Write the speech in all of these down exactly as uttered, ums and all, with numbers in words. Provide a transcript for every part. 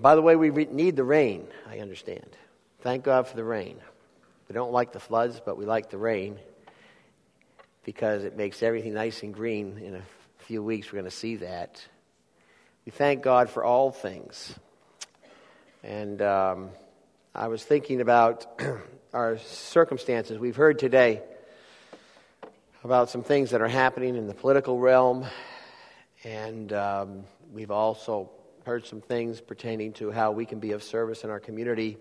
By the way, we re- need the rain, I understand. Thank God for the rain. We don't like the floods, but we like the rain because it makes everything nice and green. In a few weeks, we're going to see that. We thank God for all things. And um, I was thinking about our circumstances. We've heard today about some things that are happening in the political realm, and um, we've also heard some things pertaining to how we can be of service in our community.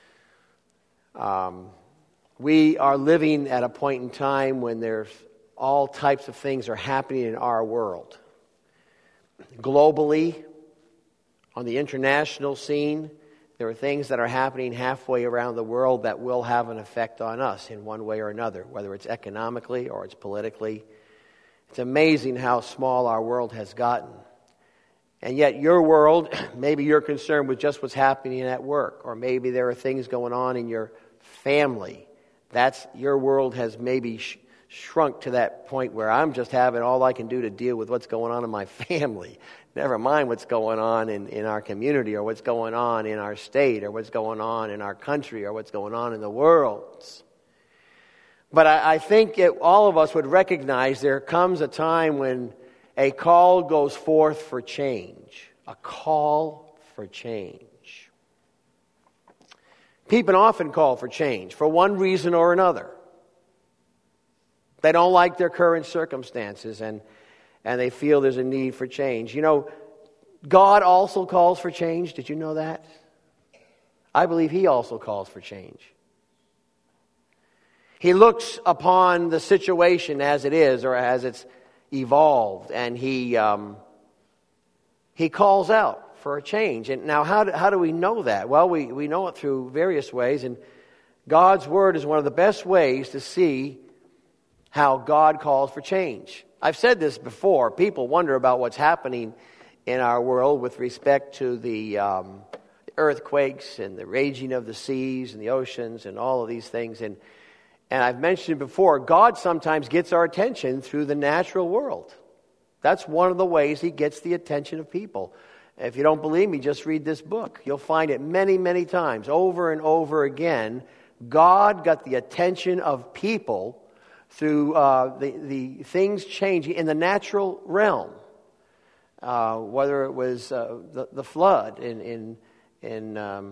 Um, we are living at a point in time when there's all types of things are happening in our world. Globally, on the international scene, there are things that are happening halfway around the world that will have an effect on us in one way or another, whether it's economically or it's politically. It's amazing how small our world has gotten. And yet your world, maybe you're concerned with just what's happening at work, or maybe there are things going on in your family. That's your world has maybe sh- shrunk to that point where I'm just having all I can do to deal with what's going on in my family. Never mind what's going on in, in our community, or what's going on in our state, or what's going on in our country, or what's going on in the world. But I, I think it, all of us would recognize there comes a time when a call goes forth for change. A call for change. People often call for change for one reason or another. They don't like their current circumstances, and and they feel there's a need for change. You know, God also calls for change. Did you know that? I believe He also calls for change. He looks upon the situation as it is, or as it's evolved, and He um, He calls out for a change. And now, how do, how do we know that? Well, we, we know it through various ways, and God's Word is one of the best ways to see how God calls for change. I've said this before. People wonder about what's happening in our world with respect to the um, earthquakes and the raging of the seas and the oceans and all of these things. And and I've mentioned before, God sometimes gets our attention through the natural world. That's one of the ways He gets the attention of people. If you don't believe me, just read this book. You'll find it many, many times, over and over again. God got the attention of people through uh, the, the things changing in the natural realm. Uh, whether it was uh, the, the flood in in in, um,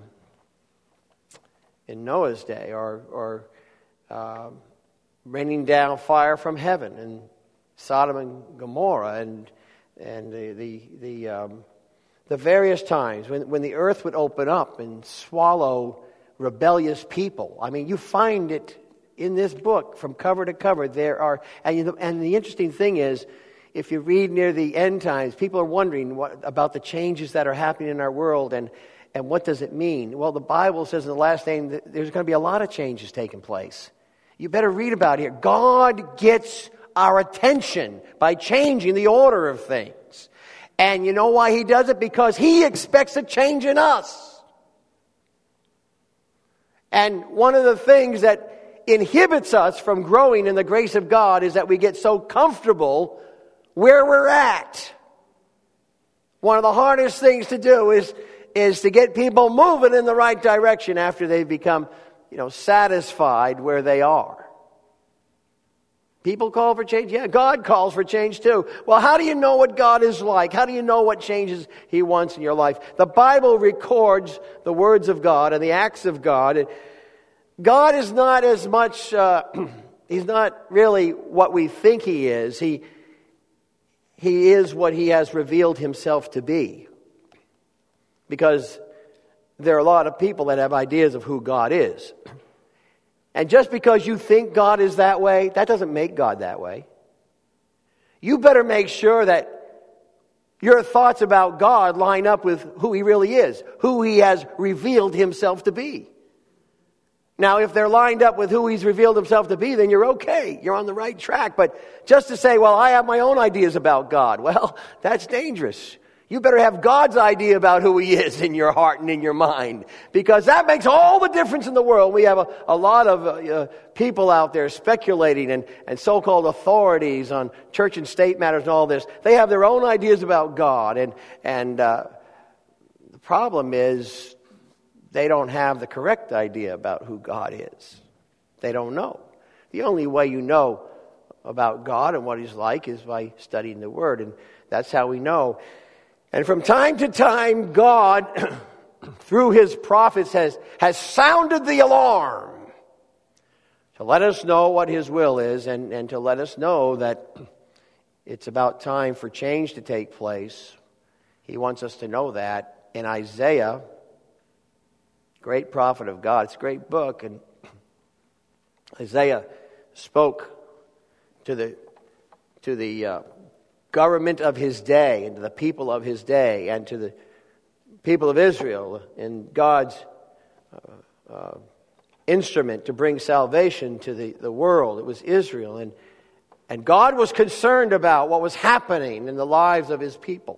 in Noah's day, or or uh, raining down fire from heaven in Sodom and Gomorrah, and and the the the, um, the various times when when the earth would open up and swallow rebellious people. I mean, you find it in this book, from cover to cover. There are, and, you know, and the interesting thing is, if you read near the end times, people are wondering what, about the changes that are happening in our world, and, and what does it mean? Well, the Bible says in the last day that there's going to be a lot of changes taking place. You better read about it here. God gets our attention by changing the order of things. And you know why He does it? Because He expects a change in us. And one of the things that inhibits us from growing in the grace of God is that we get so comfortable where we're at. One of the hardest things to do is, is to get people moving in the right direction after they've become, you know, satisfied where they are. People call for change. Yeah, God calls for change too. Well, how do you know what God is like? How do you know what changes He wants in your life? The Bible records the words of God and the acts of God. God is not as much, uh, He's not really what we think He is. He, he is what He has revealed Himself to be. Because there are a lot of people that have ideas of who God is. And just because you think God is that way, that doesn't make God that way. You better make sure that your thoughts about God line up with who He really is, who He has revealed Himself to be. Now, if they're lined up with who He's revealed Himself to be, then you're okay. You're on the right track. But just to say, well, I have my own ideas about God, well, that's dangerous. You better have God's idea about who He is in your heart and in your mind, because that makes all the difference in the world. We have a, a lot of uh, people out there speculating, and, and so-called authorities on church and state matters and all this. They have their own ideas about God, and, and uh, problem is they don't have the correct idea about who God is. They don't know. The only way you know about God and what He's like is by studying the Word, and that's how we know. And from time to time, God, through His prophets, has, has sounded the alarm to let us know what His will is, and, and to let us know that it's about time for change to take place. He wants us to know that. In Isaiah, great prophet of God, it's a great book, and Isaiah spoke to the to the uh, government of his day, and to the people of his day, and to the people of Israel, and God's uh, uh, instrument to bring salvation to the, the world. It was Israel, and and God was concerned about what was happening in the lives of His people.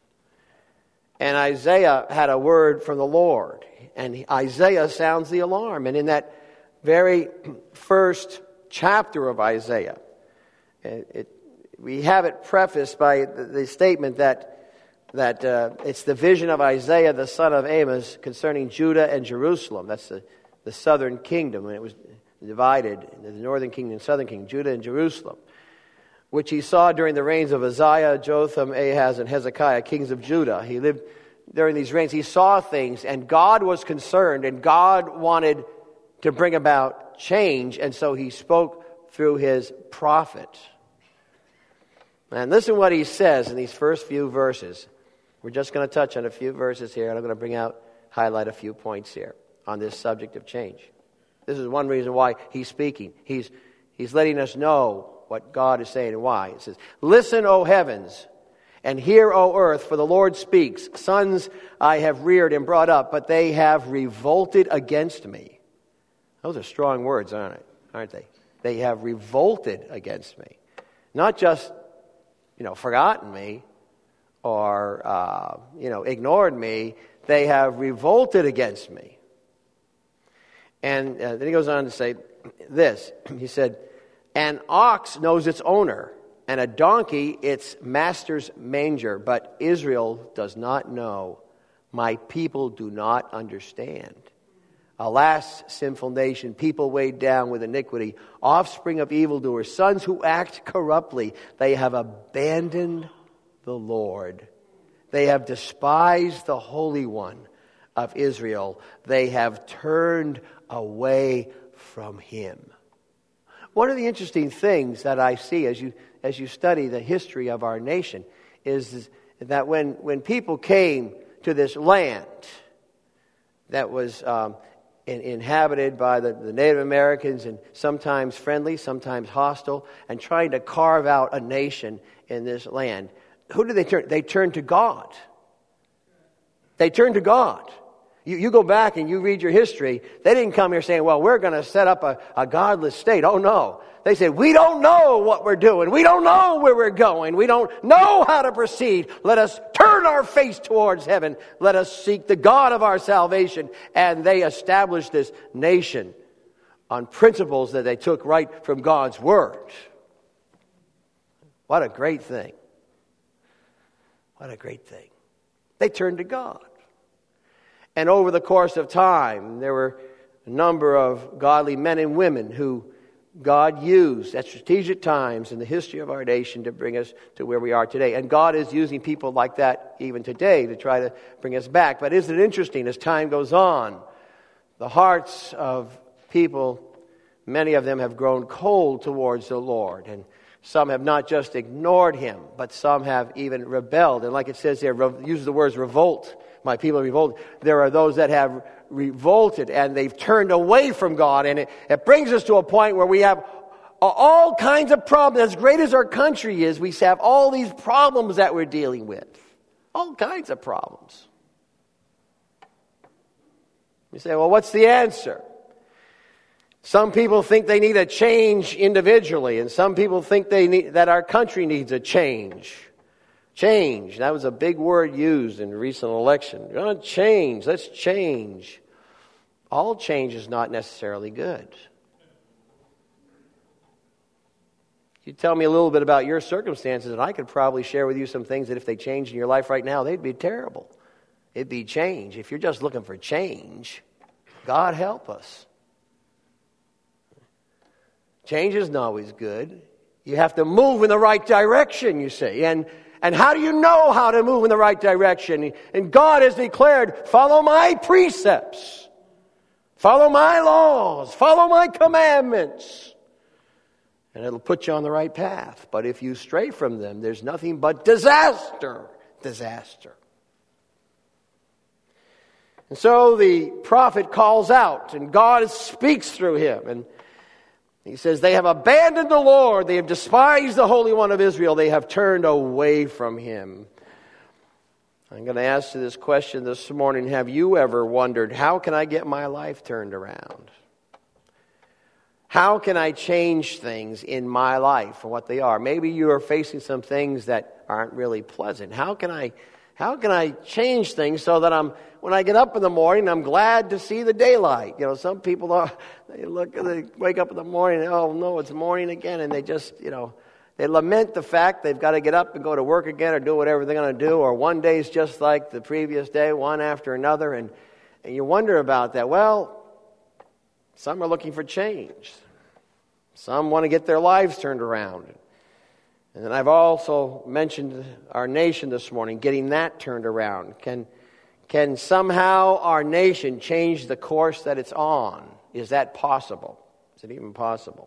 And Isaiah had a word from the Lord, and Isaiah sounds the alarm. And in that very first chapter of Isaiah, it, it, we have it prefaced by the, the statement that that uh, it's the vision of Isaiah the son of Amos concerning Judah and Jerusalem. That's the, the southern kingdom, when it was divided into the northern kingdom and southern kingdom, Judah and Jerusalem, which he saw during the reigns of Uzziah, Jotham, Ahaz, and Hezekiah, kings of Judah. He lived during these reigns. He saw things, and God was concerned, and God wanted to bring about change, and so He spoke through His prophet. And listen what He says in these first few verses. We're just going to touch on a few verses here, and I'm going to bring out, highlight a few points here on this subject of change. This is one reason why He's speaking. He's, he's letting us know what God is saying and why. It says, "Listen, O heavens, and hear, O earth, for the Lord speaks. Sons I have reared and brought up, but they have revolted against me." Those are strong words, aren't it? Aren't they? They have revolted against me. Not just, you know, forgotten me or, uh, you know, ignored me. They have revolted against me. And uh, then he goes on to say this. He said, "An ox knows its owner, and a donkey its master's manger, but Israel does not know. My people do not understand. Alas, sinful nation, people weighed down with iniquity, offspring of evildoers, sons who act corruptly. They have abandoned the Lord. They have despised the Holy One of Israel. They have turned away from Him." One of the interesting things that I see as you as you study the history of our nation is that when, when people came to this land that was um, in, inhabited by the, the Native Americans, and sometimes friendly, sometimes hostile, and trying to carve out a nation in this land, who did they turn? They turned to God. They turned to God. You, you go back and you read your history, they didn't come here saying, well, we're going to set up a, a godless state. Oh, no. They said, we don't know what we're doing. We don't know where we're going. We don't know how to proceed. Let us turn our face towards heaven. Let us seek the God of our salvation. And they established this nation on principles that they took right from God's Word. What a great thing. What a great thing. They turned to God. And over the course of time, there were a number of godly men and women who God used at strategic times in the history of our nation to bring us to where we are today. And God is using people like that even today to try to bring us back. But isn't it interesting, as time goes on, the hearts of people, many of them have grown cold towards the Lord. And some have not just ignored Him, but some have even rebelled. And like it says there, uses the words revolt. My people revolted. There are those that have revolted and they've turned away from God. And it, it brings us to a point where we have all kinds of problems. As great as our country is, we have all these problems that we're dealing with. All kinds of problems. You say, well, what's the answer? Some people think they need a change individually, and some people think they need, that our country needs a change. Change. That was a big word used in the recent election. We're going to change. Let's change. All change is not necessarily good. You tell me a little bit about your circumstances, and I could probably share with you some things that if they changed in your life right now, they'd be terrible. It'd be change. If you're just looking for change, God help us. Change isn't always good. You have to move in the right direction, you see. And and how do you know how to move in the right direction? And God has declared, follow my precepts. Follow my laws. Follow my commandments. And it'll put you on the right path. But if you stray from them, there's nothing but disaster. Disaster. And so the prophet calls out, and God speaks through him. And he says, they have abandoned the Lord. They have despised the Holy One of Israel. They have turned away from him. I'm going to ask you this question this morning. Have you ever wondered, how can I get my life turned around? How can I change things in my life for what they are? Maybe you are facing some things that aren't really pleasant. How can I, how can I change things so that I'm, when I get up in the morning, I'm glad to see the daylight? You know, some people are, they look, they wake up in the morning, oh no, it's morning again, and they just, you know, they lament the fact they've got to get up and go to work again or do whatever they're going to do, or one day's just like the previous day, one after another, and, and you wonder about that. Well, some are looking for change. Some want to get their lives turned around. And then I've also mentioned our nation this morning, getting that turned around. Can, can somehow our nation change the course that it's on? Is that possible? Is it even possible?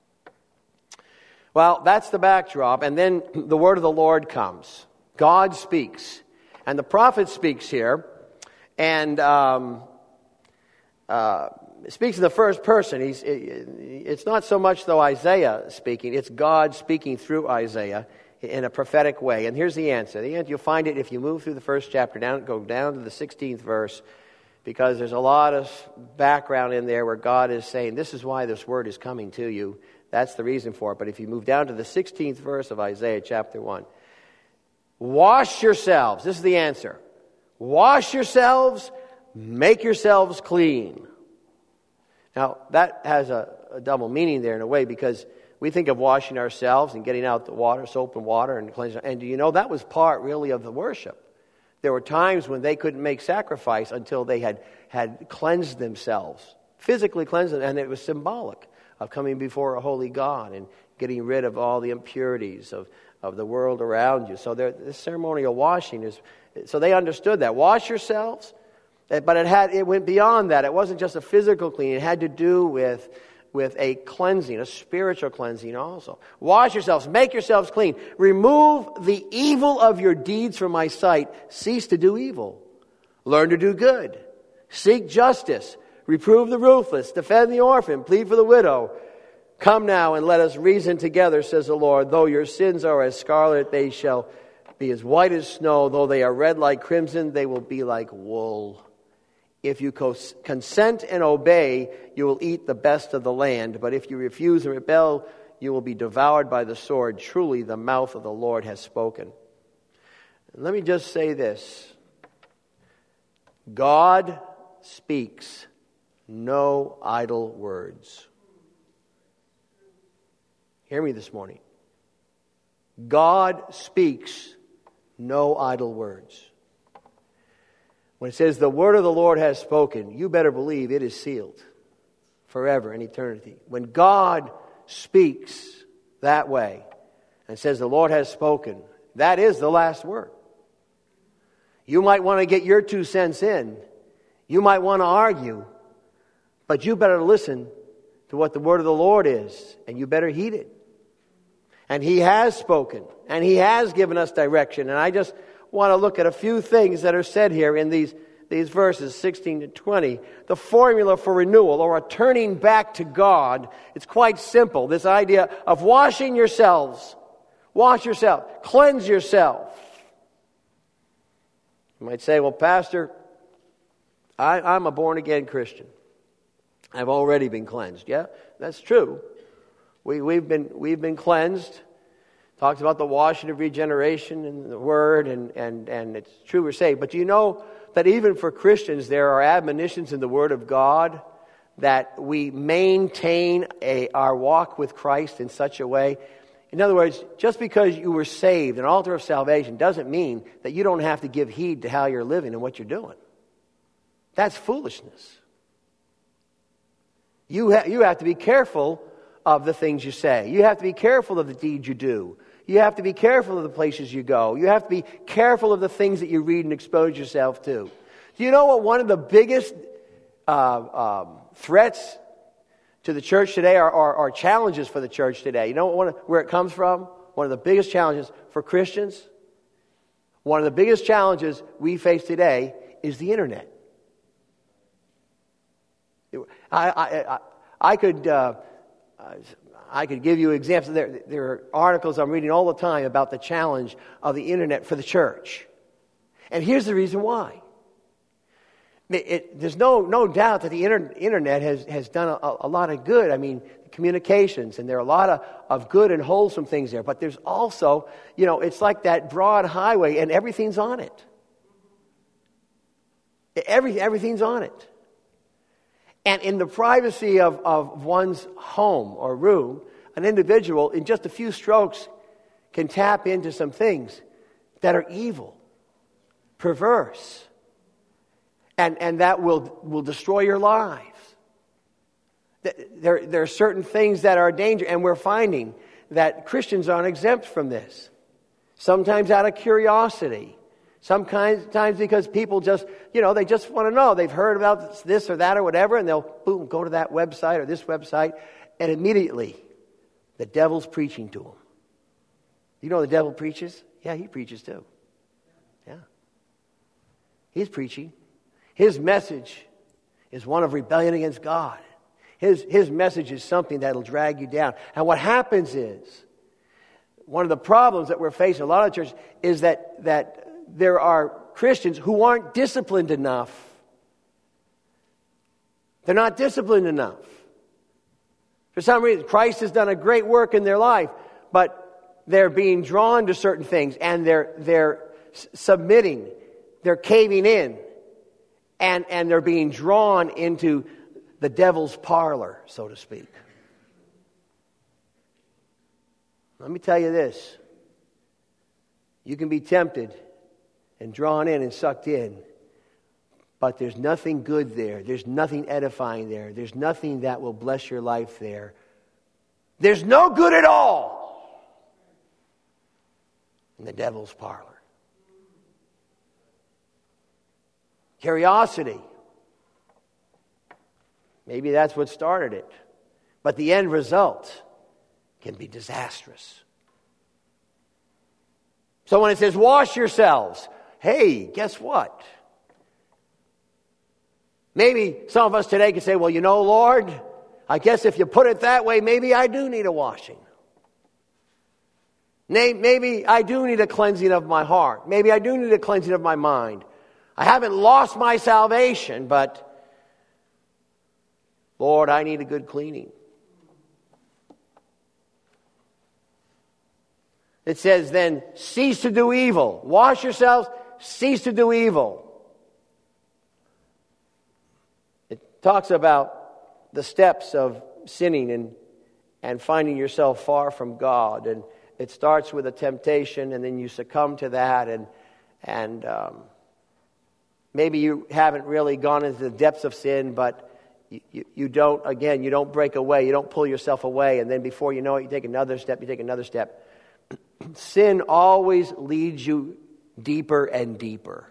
Well, that's the backdrop, and then the word of the Lord comes. God speaks, and the prophet speaks here, and um, uh, speaks in the first person. He's, it's not so much, though, Isaiah speaking. It's God speaking through Isaiah in a prophetic way. And here's the answer. The answer, you'll find it if you move through the first chapter, down, go down to the sixteenth verse, because there's a lot of background in there where God is saying, this is why this word is coming to you. That's the reason for it. But if you move down to the sixteenth verse of Isaiah chapter one, wash yourselves. This is the answer. Wash yourselves, make yourselves clean. Now, that has a, a double meaning there in a way, because we think of washing ourselves and getting out the water, soap and water, and cleansing. And do you know, that was part really of the worship. There were times when they couldn't make sacrifice until they had, had cleansed themselves, physically cleansed them, and it was symbolic of coming before a holy God and getting rid of all the impurities of, of the world around you. So there, this ceremonial washing is, so they understood that. Wash yourselves, but it had it went beyond that. It wasn't just a physical cleaning. It had to do with, with a cleansing, a spiritual cleansing also. Wash yourselves, make yourselves clean. Remove the evil of your deeds from my sight. Cease to do evil. Learn to do good. Seek justice. Reprove the ruthless, defend the orphan, plead for the widow. Come now and let us reason together, says the Lord. Though your sins are as scarlet, they shall be as white as snow. Though they are red like crimson, they will be like wool. If you consent and obey, you will eat the best of the land. But if you refuse and rebel, you will be devoured by the sword. Truly, the mouth of the Lord has spoken. And let me just say this. God speaks. No idle words. Hear me this morning. God speaks no idle words. When it says the word of the Lord has spoken, you better believe it is sealed forever in eternity. When God speaks that way and says the Lord has spoken, that is the last word. You might want to get your two cents in. You might want to argue. But you better listen to what the word of the Lord is, and you better heed it. And He has spoken, and He has given us direction. And I just want to look at a few things that are said here in these, these verses, sixteen to twenty. The formula for renewal, or a turning back to God, it's quite simple. This idea of washing yourselves. Wash yourself. Cleanse yourself. You might say, well, Pastor, I, I'm a born-again Christian. I've already been cleansed. Yeah, that's true. We, we've been we've been cleansed. Talks about the washing of regeneration in the Word, and, and, and it's true we're saved. But do you know that even for Christians there are admonitions in the Word of God that we maintain a, our walk with Christ in such a way? In other words, just because you were saved, an altar of salvation, doesn't mean that you don't have to give heed to how you're living and what you're doing. That's foolishness. You, ha- you have to be careful of the things you say. You have to be careful of the deeds you do. You have to be careful of the places you go. You have to be careful of the things that you read and expose yourself to. Do you know what one of the biggest uh, um, threats to the church today are, are, are challenges for the church today? You know what, one of, where it comes from? One of the biggest challenges for Christians, one of the biggest challenges we face today is the internet. I, I, I, I could uh, I could give you examples. There, there are articles I'm reading all the time about the challenge of the internet for the church. And here's the reason why. It, it, there's no no doubt that the inter, internet has, has done a, a lot of good. I mean, communications, and there are a lot of, of good and wholesome things there. But there's also, you know, it's like that broad highway, and everything's on it. Every, everything's on it. And in the privacy of, of one's home or room, an individual, in just a few strokes, can tap into some things that are evil, perverse, and, and that will, will destroy your lives. There, there are certain things that are a danger, and we're finding that Christians aren't exempt from this. Sometimes out of curiosity. Sometimes because people just, you know, they just want to know. They've heard about this or that or whatever, and they'll, boom, go to that website or this website, and immediately the devil's preaching to them. You know the devil preaches? Yeah, he preaches too. Yeah. He's preaching. His message is one of rebellion against God. His, his message is something that'll drag you down. And what happens is, one of the problems that we're facing in a lot of churches is that that there are Christians who aren't disciplined enough. They're not disciplined enough. For some reason, Christ has done a great work in their life, but they're being drawn to certain things, and they're they're submitting, they're caving in, and, and they're being drawn into the devil's parlor, so to speak. Let me tell you this. You can be tempted and drawn in and sucked in, but there's nothing good there. There's nothing edifying there. There's nothing that will bless your life there. There's no good at all in the devil's parlor. Curiosity. Maybe that's what started it. But the end result can be disastrous. So when it says, wash yourselves, hey, guess what? Maybe some of us today can say, well, you know, Lord, I guess if you put it that way, maybe I do need a washing. Maybe I do need a cleansing of my heart. Maybe I do need a cleansing of my mind. I haven't lost my salvation, but Lord, I need a good cleaning. It says then, cease to do evil. Wash yourselves, cease to do evil. It talks about the steps of sinning and, and finding yourself far from God. And it starts with a temptation, and then you succumb to that. And, and um, maybe you haven't really gone into the depths of sin, but you, you, you don't, again, you don't break away. You don't pull yourself away. And then before you know it, you take another step, you take another step. Sin always leads you deeper and deeper.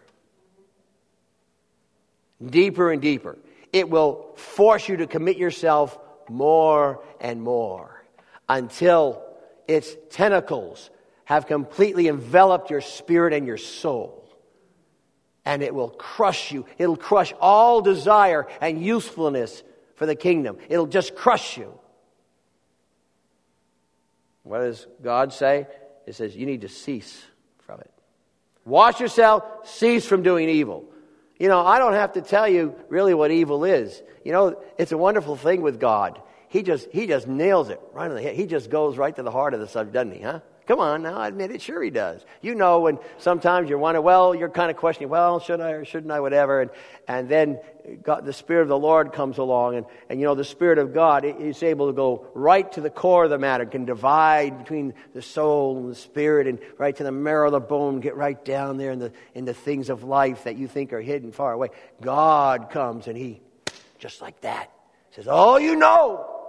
Deeper and deeper. It will force you to commit yourself more and more until its tentacles have completely enveloped your spirit and your soul. And it will crush you. It'll crush all desire and usefulness for the kingdom. It'll just crush you. What does God say? It says you need to cease from it. Wash yourself, cease from doing evil. You know, I don't have to tell you really what evil is. You know, it's a wonderful thing with God. he just he just nails it right on the head. He just goes right to the heart of the subject, doesn't he, huh? Come on now, I admit it, sure he does. You know, when sometimes you're wondering, well, you're kind of questioning, well, should I or shouldn't I, whatever. And, and then God, the Spirit of the Lord comes along. And, and, you know, the Spirit of God is able to go right to the core of the matter, can divide between the soul and the spirit and right to the marrow of the bone, get right down there in the, in the things of life that you think are hidden far away. God comes and he, just like that, says, oh, you know.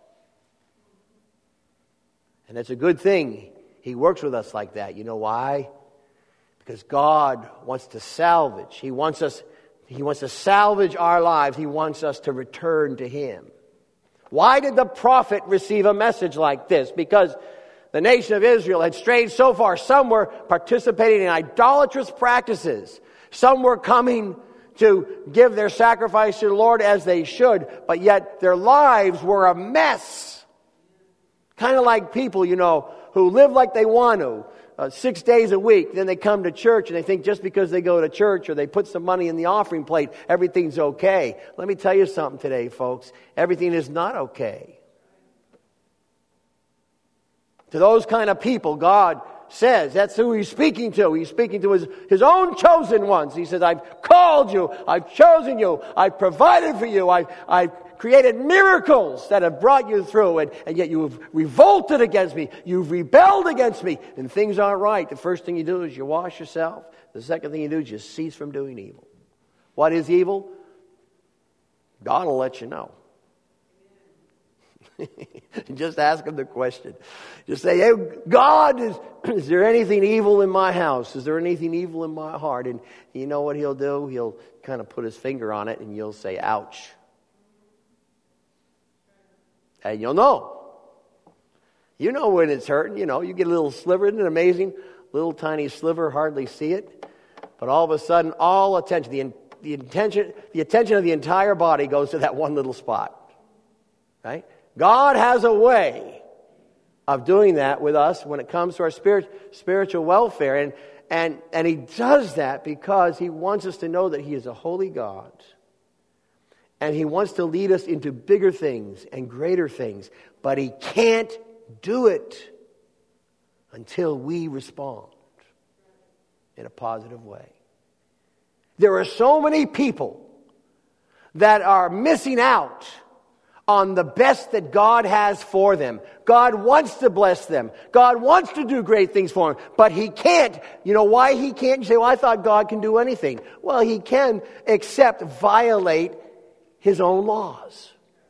And that's a good thing. He works with us like that. You know why? Because God wants to salvage. He wants us, He wants to salvage our lives. He wants us to return to Him. Why did the prophet receive a message like this? Because the nation of Israel had strayed so far. Some were participating in idolatrous practices. Some were coming to give their sacrifice to the Lord as they should, but yet their lives were a mess. Kind of like people, you know, who live like they want to, uh, six days a week. Then they come to church and they think just because they go to church or they put some money in the offering plate, everything's okay. Let me tell you something today, folks. Everything is not okay. To those kind of people, God says, that's who He's speaking to. He's speaking to His, his own chosen ones. He says, I've called you, I've chosen you, I've provided for you, I've, I've created miracles that have brought you through, and, and yet you have revolted against me. You've rebelled against me, and things aren't right. The first thing you do is you wash yourself. The second thing you do is you cease from doing evil. What is evil? God will let you know. Just ask Him the question. Just say, hey, God, is, is there anything evil in my house? Is there anything evil in my heart? And you know what He'll do? He'll kind of put His finger on it, and you'll say, ouch. And you'll know. You know when it's hurting. You know, you get a little sliver. Isn't it amazing? Little tiny sliver, hardly see it. But all of a sudden, all attention, the, the, attention, the attention of the entire body goes to that one little spot. Right? God has a way of doing that with us when it comes to our spirit, spiritual welfare. And, and, and He does that because He wants us to know that He is a holy God. And He wants to lead us into bigger things and greater things. But He can't do it until we respond in a positive way. There are so many people that are missing out on the best that God has for them. God wants to bless them. God wants to do great things for them. But He can't. You know why He can't? You say, well, I thought God can do anything. Well, He can, except violate His own laws.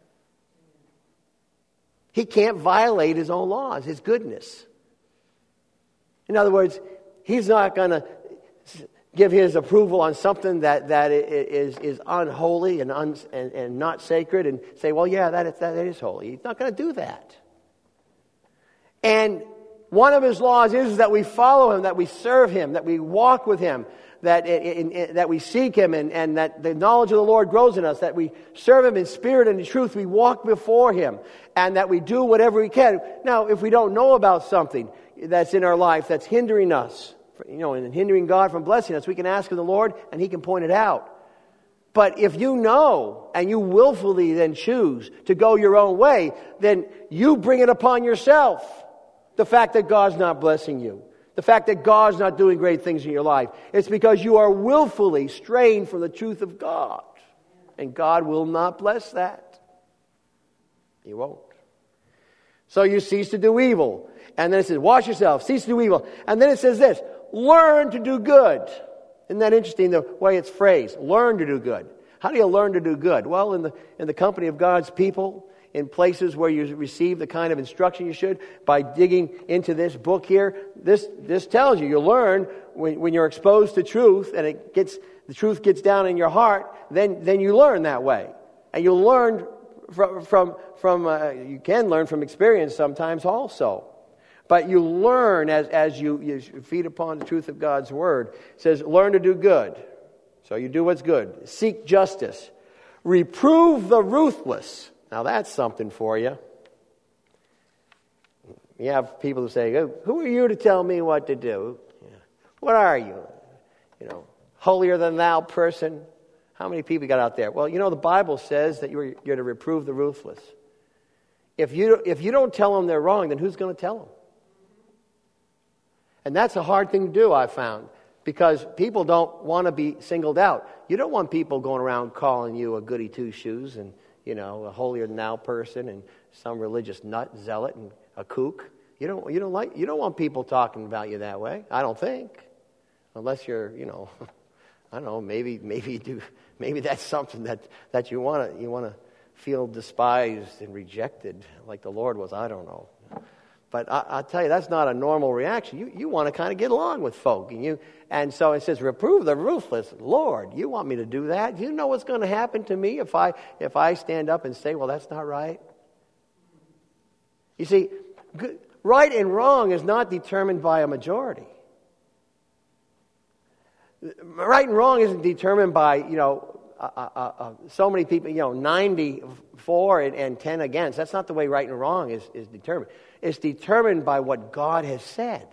He can't violate His own laws, His goodness. In other words, He's not going to give His approval on something that, that is, is unholy and, un, and, and not sacred and say, well, yeah, that is, that is holy. He's not going to do that. And one of His laws is that we follow Him, that we serve Him, that we walk with Him, that in, in, that we seek Him, and, and that the knowledge of the Lord grows in us, that we serve Him in spirit and in truth, we walk before Him, and that we do whatever we can. Now, if we don't know about something that's in our life that's hindering us, you know, and hindering God from blessing us, we can ask of the Lord, and He can point it out. But if you know, and you willfully then choose to go your own way, then you bring it upon yourself. The fact that God's not blessing you. The fact that God's not doing great things in your life. It's because you are willfully straying from the truth of God. And God will not bless that. He won't. So you cease to do evil. And then it says, wash yourself, cease to do evil. And then it says this, learn to do good. Isn't that interesting, the way it's phrased? Learn to do good. How do you learn to do good? Well, in the in the company of God's people, in places where you receive the kind of instruction you should, by digging into this book here, this this tells you, you learn when, when you're exposed to truth and it gets the truth gets down in your heart, then then you learn that way. And you learn from, from, from uh, you can learn from experience sometimes also. But you learn as, as you, you feed upon the truth of God's Word. It says, learn to do good. So you do what's good. Seek justice. Reprove the ruthless. Now that's something for you. You have people who say, oh, who are you to tell me what to do? Yeah. What are you? You know, holier than thou person? How many people you got out there? Well, you know, the Bible says that you're, you're to reprove the ruthless. If you, if you don't tell them they're wrong, then who's going to tell them? And that's a hard thing to do, I've found, because people don't want to be singled out. You don't want people going around calling you a goody two-shoes and, you know, a holier-than-thou person and some religious nut zealot and a kook. You don't, you don't like, you don't want people talking about you that way, I don't think. Unless you're, you know, I don't know, maybe, maybe you do, maybe that's something that, that you want to, you want to feel despised and rejected like the Lord was, I don't know. But I, I'll tell you, that's not a normal reaction. You you want to kind of get along with folk. And you and so it says, reprove the ruthless. Lord, you want me to do that? Do you know what's going to happen to me if I if I stand up and say, well, that's not right? You see, good, right and wrong is not determined by a majority. Right and wrong isn't determined by, you know, uh, uh, uh, so many people, you know, ninety-four and, and ten against. That's not the way right and wrong is, is determined. It's determined by what God has said.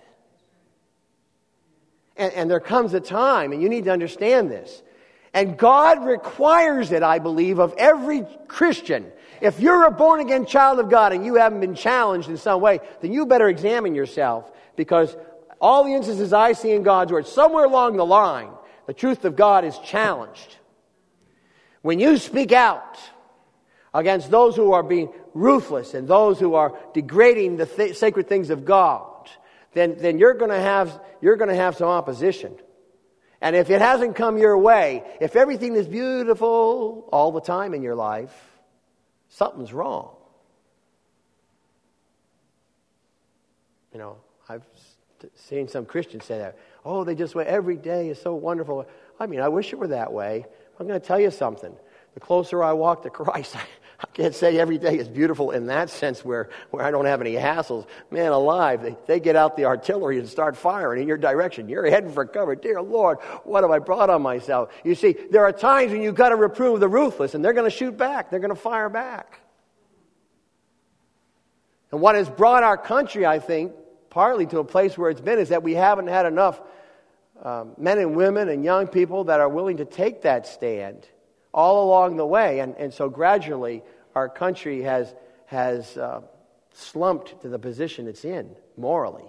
And, and there comes a time, and you need to understand this, and God requires it, I believe, of every Christian. If you're a born-again child of God and you haven't been challenged in some way, then you better examine yourself, because all the instances I see in God's Word, somewhere along the line, the truth of God is challenged. When you speak out against those who are being ruthless and those who are degrading the th- sacred things of God, then, then you're going to have you're going to have some opposition. And if it hasn't come your way, if everything is beautiful all the time in your life, something's wrong. You know, I've seen some Christians say that. Oh, they just wait. Every day is so wonderful. I mean, I wish it were that way. I'm going to tell you something. The closer I walk to Christ, I, I can't say every day is beautiful in that sense where, where I don't have any hassles. Man alive, they, they get out the artillery and start firing in your direction. You're heading for cover. Dear Lord, what have I brought on myself? You see, there are times when you've got to reprove the ruthless, and they're going to shoot back. They're going to fire back. And what has brought our country, I think, partly to a place where it's been, is that we haven't had enough um, men and women and young people that are willing to take that stand all along the way. And, and so gradually our country has, has uh, slumped to the position it's in morally.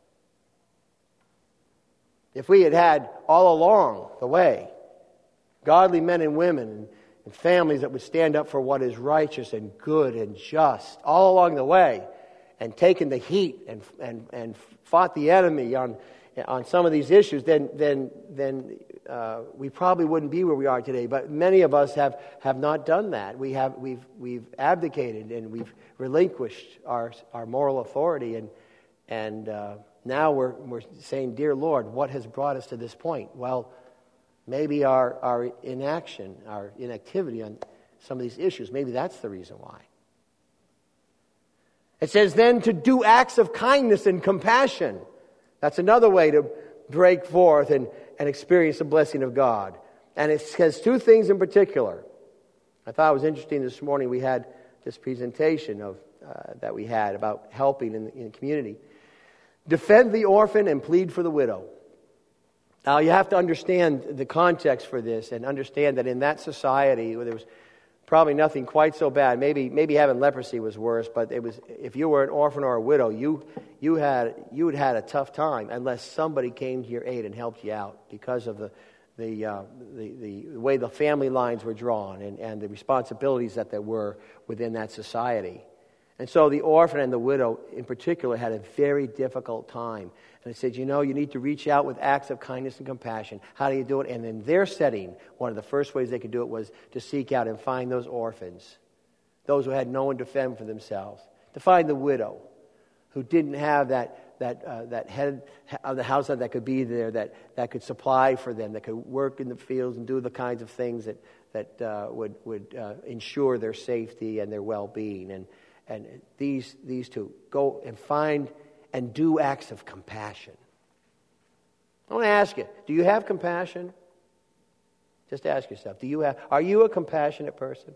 If we had had all along the way godly men and women and, and families that would stand up for what is righteous and good and just all along the way, and taken the heat and and and fought the enemy on on some of these issues, then then then uh, we probably wouldn't be where we are today. But many of us have, have not done that. We have we've we've abdicated and we've relinquished our our moral authority, and and uh, now we're we're saying, "Dear Lord, what has brought us to this point?" Well, maybe our our inaction, our inactivity on some of these issues. Maybe that's the reason why. It says then to do acts of kindness and compassion. That's another way to break forth and, and experience the blessing of God. And it says two things in particular. I thought it was interesting this morning we had this presentation of uh, that we had about helping in the, in the community. Defend the orphan and plead for the widow. Now you have to understand the context for this and understand that in that society where there was probably nothing quite so bad. Maybe maybe having leprosy was worse, but it was if you were an orphan or a widow, you you had you had had a tough time unless somebody came to your aid and helped you out because of the the uh, the, the way the family lines were drawn and, and the responsibilities that there were within that society. And so the orphan and the widow in particular had a very difficult time. And it said, you know, you need to reach out with acts of kindness and compassion. How do you do it? And in their setting, one of the first ways they could do it was to seek out and find those orphans, those who had no one to fend for themselves, to find the widow who didn't have that that uh, that head of the house that could be there, that, that could supply for them, that could work in the fields and do the kinds of things that that uh, would would uh, ensure their safety and their well-being. And and these these two go and find and do acts of compassion. I want to ask you, do you have compassion? Just ask yourself, do you have, are you a compassionate person?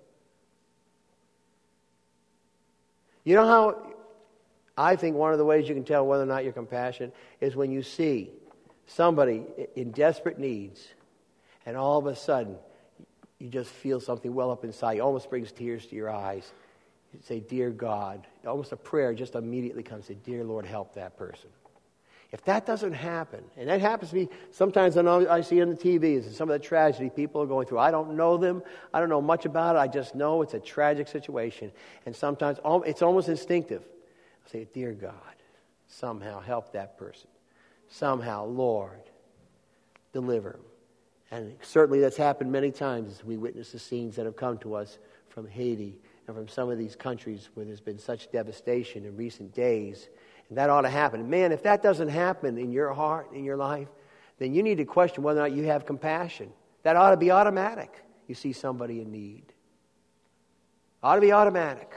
You know how I think one of the ways you can tell whether or not you're compassionate is when you see somebody in desperate needs and all of a sudden you just feel something well up inside. It almost brings tears to your eyes. You say, dear God, almost a prayer just immediately comes, say, dear Lord, help that person. If that doesn't happen, and that happens to me sometimes I, know, I see on the T Vs and some of the tragedy people are going through. I don't know them. I don't know much about it. I just know it's a tragic situation. And sometimes it's almost instinctive. I say, dear God, somehow help that person. Somehow, Lord, deliver them. And certainly that's happened many times as we witness the scenes that have come to us from Haiti and from some of these countries where there's been such devastation in recent days. And that ought to happen. Man, if that doesn't happen in your heart, in your life, then you need to question whether or not you have compassion. That ought to be automatic. You see somebody in need. Ought to be automatic.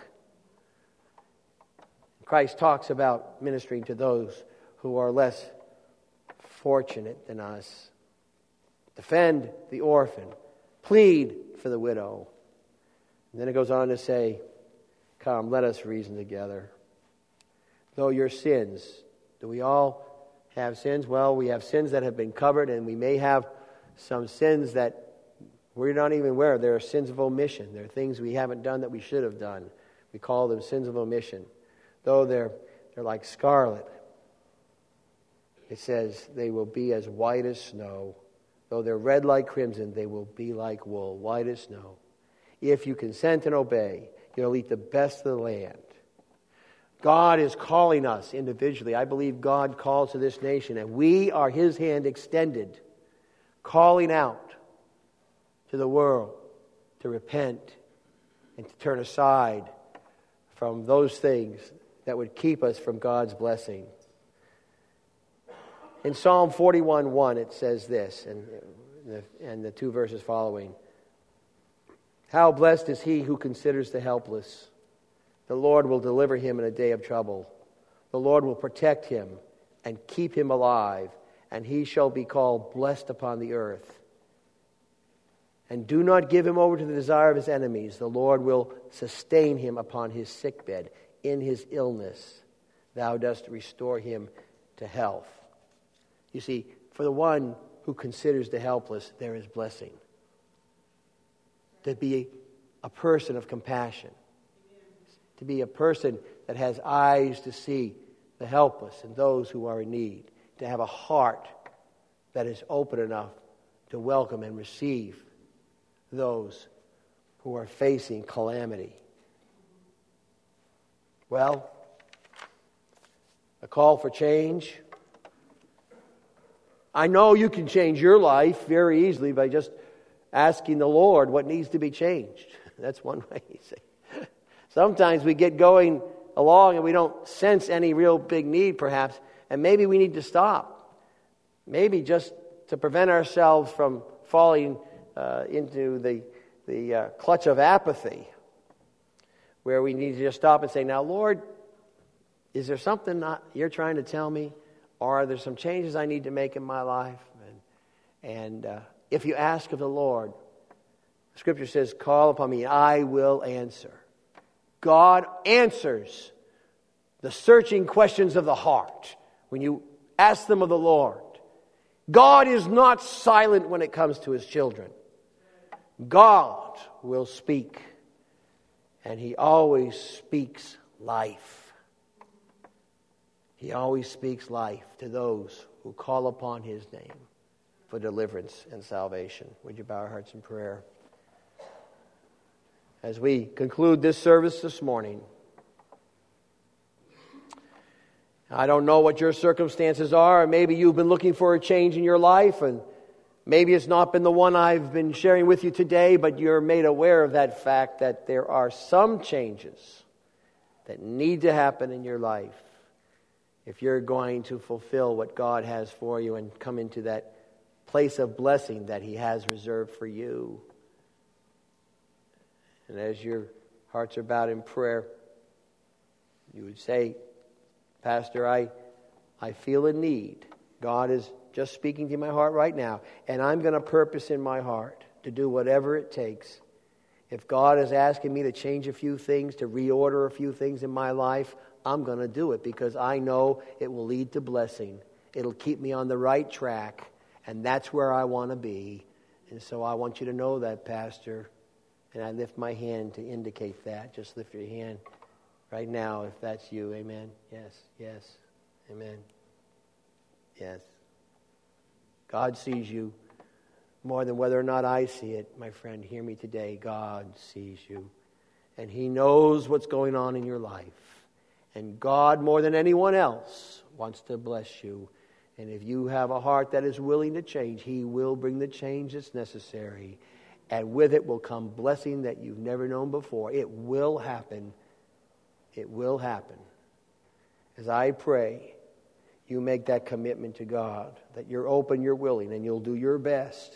Christ talks about ministering to those who are less fortunate than us. Defend the orphan. Plead for the widow. And then it goes on to say, come, let us reason together. Though your sins, do we all have sins? Well, we have sins that have been covered, and we may have some sins that we're not even aware of. There are sins of omission. There are things we haven't done that we should have done. We call them sins of omission. Though they're they're like scarlet, it says they will be as white as snow. Though they're red like crimson, they will be like wool, white as snow. If you consent and obey, you'll eat the best of the land. God is calling us individually. I believe God calls to this nation, and we are His hand extended, calling out to the world to repent and to turn aside from those things that would keep us from God's blessing. In Psalm forty-one one, it says this, and the, and the two verses following. How blessed is he who considers the helpless. The Lord will deliver him in a day of trouble. The Lord will protect him and keep him alive, and he shall be called blessed upon the earth. And do not give him over to the desire of his enemies. The Lord will sustain him upon his sickbed. In his illness, thou dost restore him to health. You see, for the one who considers the helpless, there is blessing. To be a person of compassion. To be a person that has eyes to see the helpless and those who are in need. To have a heart that is open enough to welcome and receive those who are facing calamity. Well, a call for change. I know you can change your life very easily by just asking the Lord what needs to be changed. That's one way you say. Sometimes we get going along and we don't sense any real big need perhaps, and maybe we need to stop. Maybe just to prevent ourselves from falling uh, into the, the uh, clutch of apathy, where we need to just stop and say, now, Lord, is there something not you're trying to tell me? Or are there some changes I need to make in my life? And, and uh, if you ask of the Lord, Scripture says, call upon me, I will answer. God answers the searching questions of the heart when you ask them of the Lord. God is not silent when it comes to His children. God will speak, and He always speaks life. He always speaks life to those who call upon His name for deliverance and salvation. Would you bow our hearts in prayer? As we conclude this service this morning, I don't know what your circumstances are. Maybe you've been looking for a change in your life, and maybe it's not been the one I've been sharing with you today, but you're made aware of that fact that there are some changes that need to happen in your life if you're going to fulfill what God has for you and come into that place of blessing that He has reserved for you. And as your hearts are bowed in prayer, you would say, Pastor, I, I feel a need. God is just speaking to my heart right now, and I'm going to purpose in my heart to do whatever it takes. If God is asking me to change a few things, to reorder a few things in my life, I'm going to do it because I know it will lead to blessing. It'll keep me on the right track, and that's where I want to be. And so I want you to know that, Pastor, And I lift my hand to indicate that. Just lift your hand right now if that's you. Amen. Yes, yes. Amen. Yes. God sees you more than whether or not I see it. My friend, hear me today. God sees you. And He knows what's going on in your life. And God, more than anyone else, wants to bless you. And if you have a heart that is willing to change, He will bring the change that's necessary. And with it will come blessing that you've never known before. It will happen. It will happen. As I pray, you make that commitment to God, that you're open, you're willing, and you'll do your best.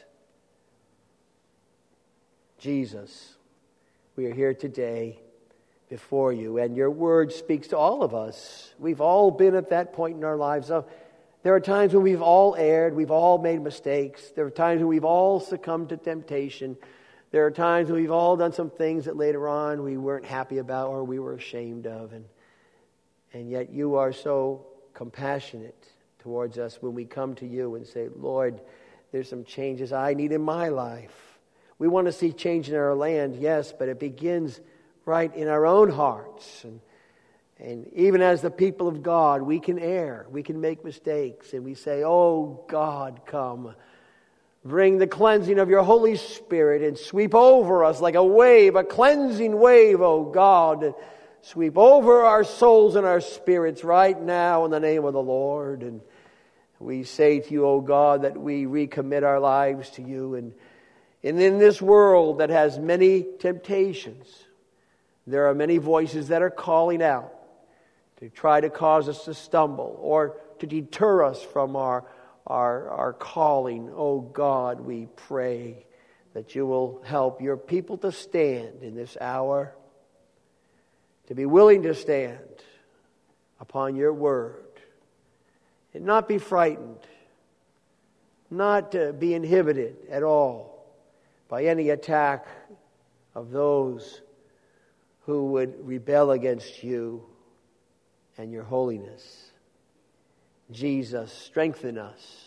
Jesus, we are here today before you, and your word speaks to all of us. We've all been at that point in our lives. There are times when we've all erred, we've all made mistakes. There are times when we've all succumbed to temptation. There are times when we've all done some things that later on we weren't happy about or we were ashamed of. And, and yet you are so compassionate towards us when we come to you and say, Lord, there's some changes I need in my life. We want to see change in our land, yes, but it begins right in our own hearts. And And even as the people of God, we can err, we can make mistakes, and we say, oh God, come. Bring the cleansing of your Holy Spirit and sweep over us like a wave, a cleansing wave, oh God. Sweep over our souls and our spirits right now in the name of the Lord. And we say to you, oh God, that we recommit our lives to you. And, and in this world that has many temptations, there are many voices that are calling out to try to cause us to stumble or to deter us from our, our, our calling. Oh God, we pray that you will help your people to stand in this hour, to be willing to stand upon your word and not be frightened, not to be inhibited at all by any attack of those who would rebel against you and your holiness. Jesus, strengthen us.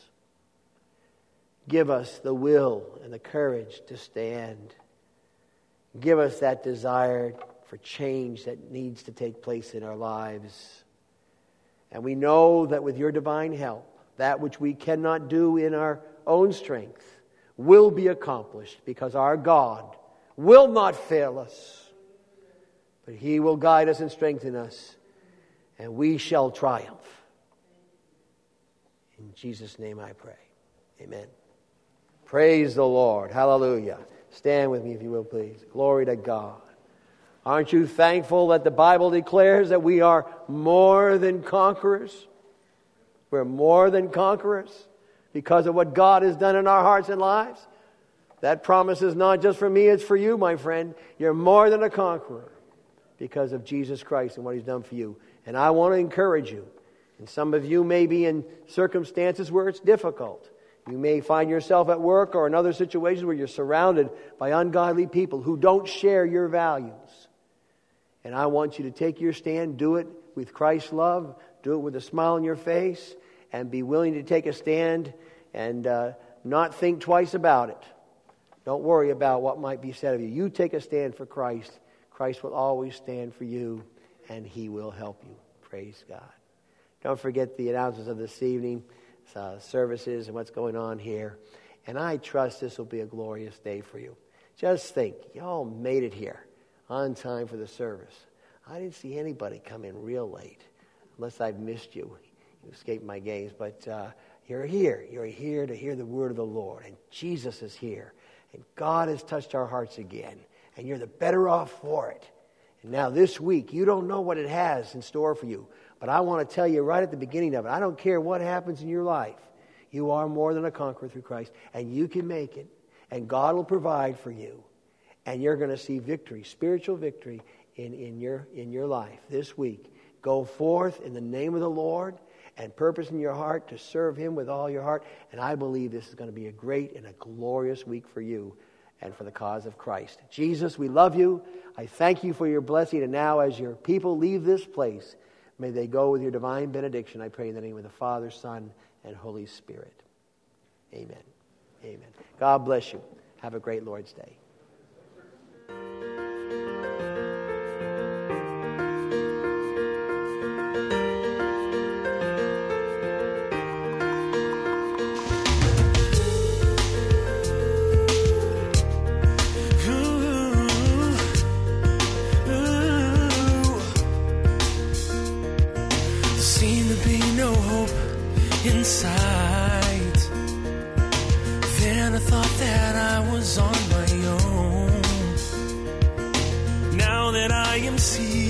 Give us the will and the courage to stand. Give us that desire for change that needs to take place in our lives. And we know that with your divine help, that which we cannot do in our own strength will be accomplished, because our God will not fail us, but He will guide us and strengthen us, and we shall triumph. In Jesus' name I pray. Amen. Praise the Lord. Hallelujah. Stand with me if you will, please. Glory to God. Aren't you thankful that the Bible declares that we are more than conquerors? We're more than conquerors because of what God has done in our hearts and lives. That promise is not just for me, it's for you, my friend. You're more than a conqueror because of Jesus Christ and what He's done for you. And I want to encourage you. And some of you may be in circumstances where it's difficult. You may find yourself at work or in other situations where you're surrounded by ungodly people who don't share your values. And I want you to take your stand, do it with Christ's love, do it with a smile on your face, and be willing to take a stand and uh, not think twice about it. Don't worry about what might be said of you. You take a stand for Christ. Christ will always stand for you, and He will help you. Praise God. Don't forget the announcements of this evening, uh, services and what's going on here. And I trust this will be a glorious day for you. Just think, y'all made it here on time for the service. I didn't see anybody come in real late, unless I've missed you. You escaped my gaze, but uh, you're here. You're here to hear the word of the Lord, and Jesus is here. And God has touched our hearts again, and you're the better off for it. And now this week, you don't know what it has in store for you, but I want to tell you right at the beginning of it, I don't care what happens in your life. You are more than a conqueror through Christ, and you can make it, and God will provide for you, and you're going to see victory, spiritual victory in, in, your, in your life this week. Go forth in the name of the Lord and purpose in your heart to serve Him with all your heart, and I believe this is going to be a great and a glorious week for you and for the cause of Christ. Jesus, we love you. I thank you for your blessing, and now as your people leave this place, may they go with your divine benediction. I pray in the name of the Father, Son, and Holy Spirit. Amen. Amen. God bless you. Have a great Lord's Day. in sight. Then I thought that I was on my own. Now that I am seeing